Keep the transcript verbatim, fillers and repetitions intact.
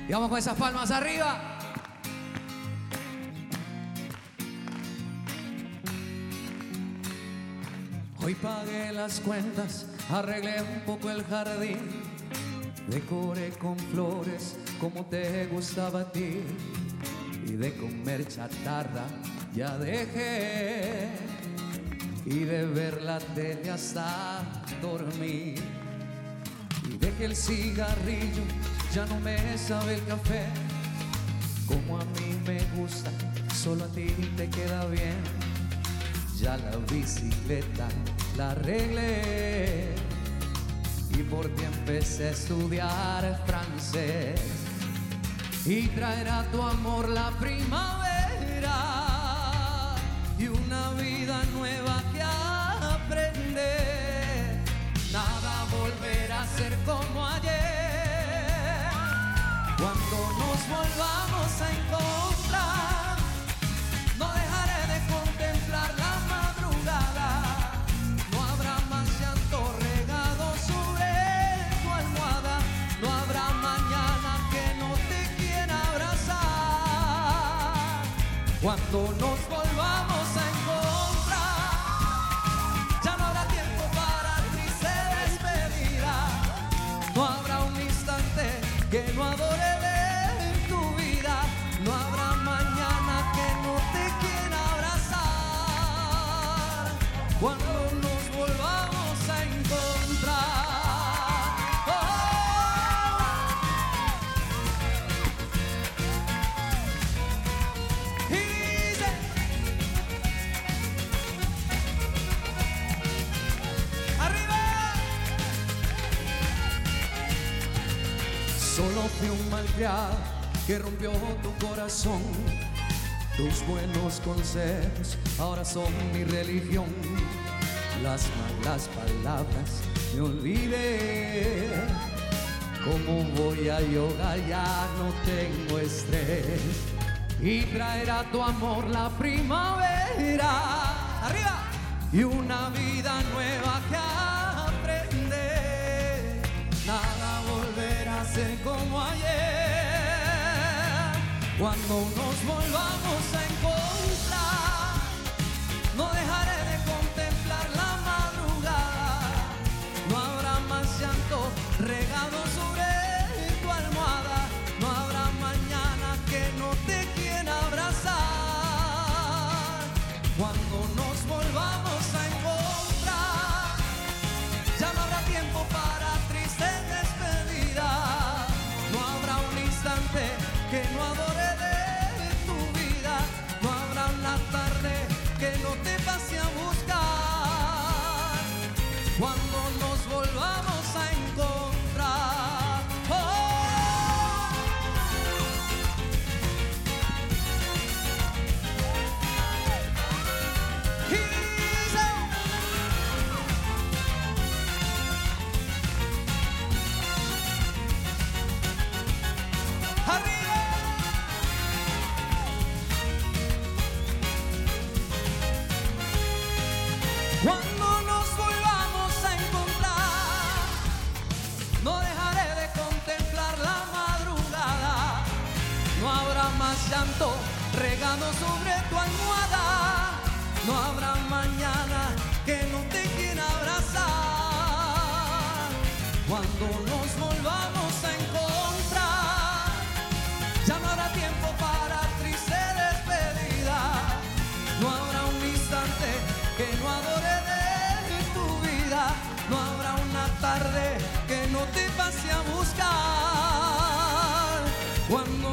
Y vamos con esas palmas arriba. Hoy pagué las cuentas, arreglé un poco el jardín, decoré con flores como te gustaba a ti, y de comer chatarra ya dejé, y de ver la tele hasta dormir, y dejé el cigarrillo, ya no me sabe el café como a mí me gusta, solo a ti te queda bien. Ya la bicicleta la arreglé y por ti empecé a estudiar francés, y traerá tu amor la primavera y una vida nueva que aprender. Nada volverá a ser como ayer. Cuando nos volvamos a encontrar, no dejaré de contemplar la madrugada. No habrá más llanto regado sobre tu almohada. No habrá mañana que no te quiera abrazar. Cuando nos volvamos a encontrar, ya no habrá tiempo para triste despedida. No habrá un instante que no adore de tu vida. No habrá mañana que no te quiera abrazar. Cuando nos volvamos a encontrar, oh, y dice, arriba. Solo fui un malcriado que rompió tu corazón. Tus buenos consejos ahora son mi religión. Las malas palabras me olvidé. Como voy a yoga ya no tengo estrés, y traerá tu amor la primavera, arriba, y una vida nueva que aprender. Nada volverá a ser como ayer. Cuando nos volvamos a encontrar, no dejaré de contemplar la madrugada. No habrá más llanto regado sobre tu almohada. No habrá mañana que no te quiera abrazar. Cuando nos volvamos a encontrar, ya no habrá tiempo para triste despedida. No habrá un instante que no adore de tu vida. No habrá una tarde que no te pase a buscar. Cuando nos volvamos a encontrar, oh, y dice, arriba. Cuando nos volvamos a encontrar, no dejaré de contemplar la madrugada. No habrá más llanto regado sobre tu almohada. No habrá mañana que no te quiera abrazar. Cuando nos volvamos a encontrar, ya no habrá tiempo para triste despedida. No habrá un instante que no adore de tu vida. No habrá una tarde que no te pase a buscar. Cuando